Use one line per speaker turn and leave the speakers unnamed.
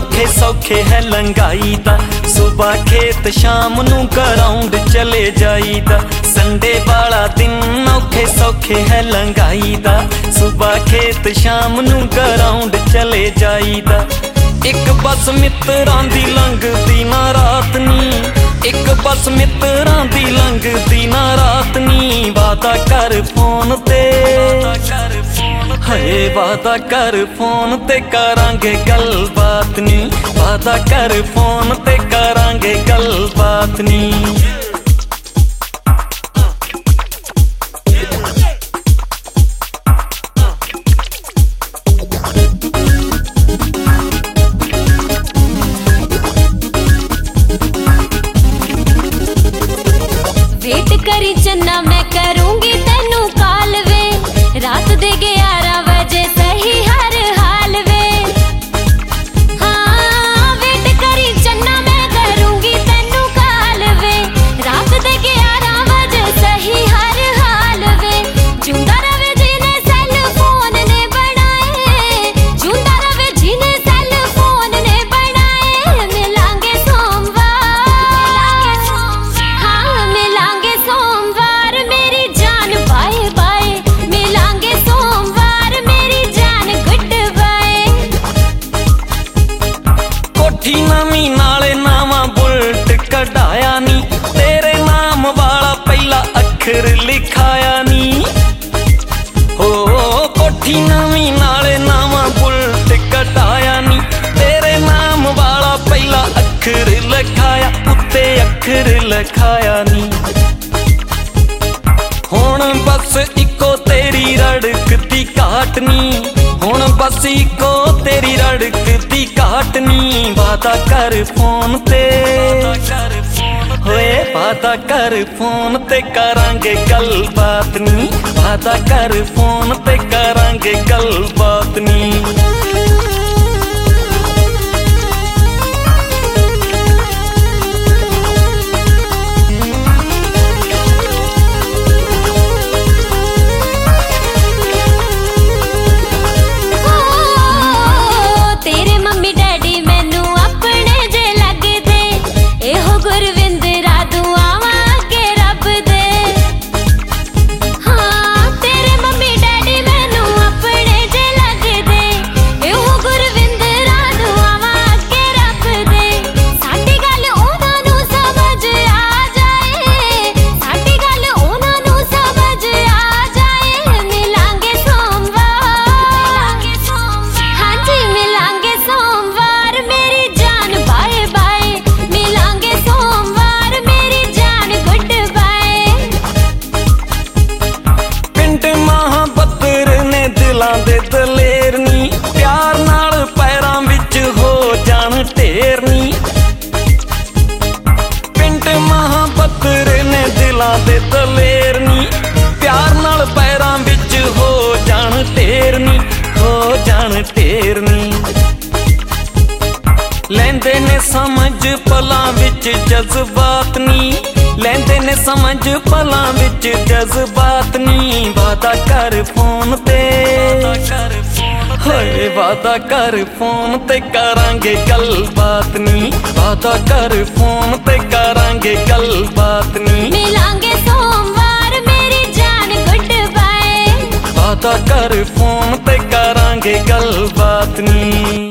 औखे सौखे है लंगाई दा। सुबह खेत शाम नू ग्राउंड चले जाईदा। संडे वाला दिन औखे सौखे है लंगाई दा। सुबह खेत शाम नू ग्राउंड चले जाईदा। एक बस मित्रां दी लंघदी ना रात नी, एक बस मित्रां दी लंघदी ना रात नी। वादा कर फोन ते, हाय वादा कर फोन ते करांगे गलबात नी। वादा कर फोन ते करांगे गलबात नी।
वेट करी चन्ना मैं करूंगी तेनू कॉल वे। रात दे 11 बजे सही हर हाल वे। हाँ वेट करी चन्ना मैं करूंगी तेनू कॉल वे। रात दे 11 बजे सही हर हाल वे। जिंदा रवे जिने सेल फोन ने बनाए, जिंदा रवे जिने सेल फोन ने बनाए। मिलांगे सोमवार, हाँ मिलांगे सोमवार मेरी जान बाय बाय। मिलांगे सोमवार मेरी जान गुड बाय।
कोठी नवी नाले नावा बुलट कढ़ाया नी। तेरे नाम वाला पहला अखर लिखाया नी। हो कोठी नवी नाले नावा बुलट कढ़ाया नी। तेरे नाम वाला पहला अखर लिखाया, उत्ते अखर लिखाया नी। हुण बस इको तेरी रड़कती घाट नी, हुण बस इको तेरी रड़कती घाट नी। वादा कर फोन ते, होए वादा कर फोन ते करांगे गलबात नी। वादा कर फोन ते करांगे गलबात नी।
तेरे मम्मी डैडी मैनू अपने जे लगदे। एहो गुरविंदरा दुआवां अगे रब दे। हाँ तेरे मम्मी डैडी मैनू अपने जे लगदे। एहो गुरविंदरा दुआवां अगे रब दे। साडी गल उन्हां नू समझ आ जाए, साडी गल उन्हां नू समझ आ जाए। मिलांगे सोमवार, हाँ जी मिलांगे सोमवार मेरी जान बाय बाय। मिलांगे सोमवार मेरी जान गुड बाय।
पिंड महाबत्तर ने दिलां दे दलेर नी। प्यार नाल पैरां विच हो जाण ढेर नी। पिंड महाबत्तर ने दिलां दे दलेर नी। प्यार नाल पैरां विच हो जाण ढेर नी, हो जाण ढेर नी। लैंदे ने समझ पलां विच जज्बात नी, लैंदे ने समझ पलां विच जज्बात नी। वादा कर फोन ते, होए वादा कर फोन ते करांगे गलबात नी। वादा कर फोन ते करांगे गलबात नी।
मिलांगे सोमवार मेरी जान गुड बाय।
वादा कर फोन ते करांगे गलबात नी।